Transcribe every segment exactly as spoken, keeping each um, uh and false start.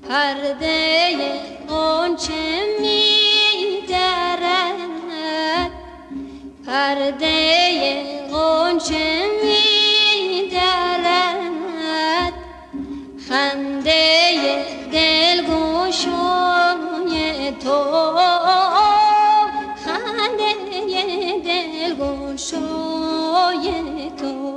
پرده غنچه می درد، پرده غنچه می درد، خنده دلگشای تو، خنده دلگشای تو.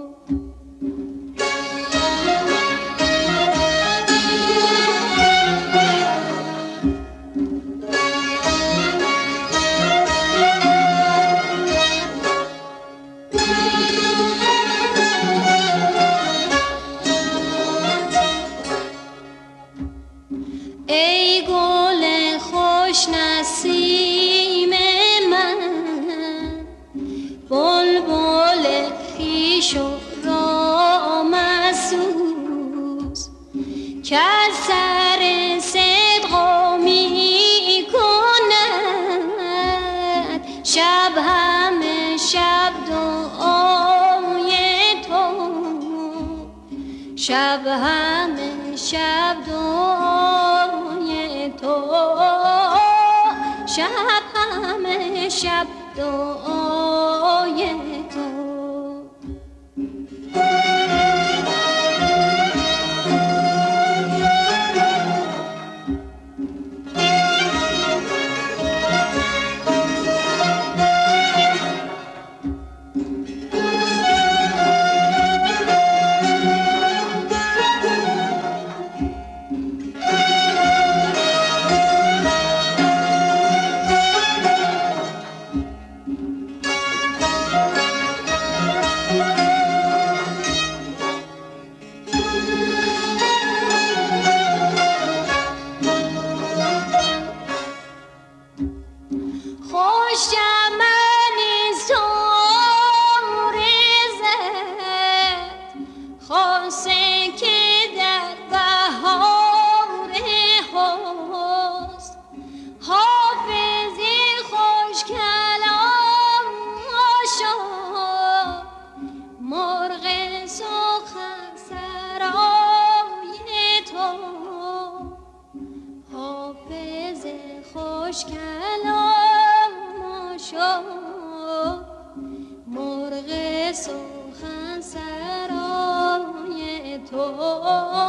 ای گل خوش نسیم من، بلبل خویش و رامسوز، که از سر صدق می کند شب همه شب دعای تو، شب همه شب دعای تو، شب همه شب دعای تو. خوش کلام شو، مرغ سخن سرای تو.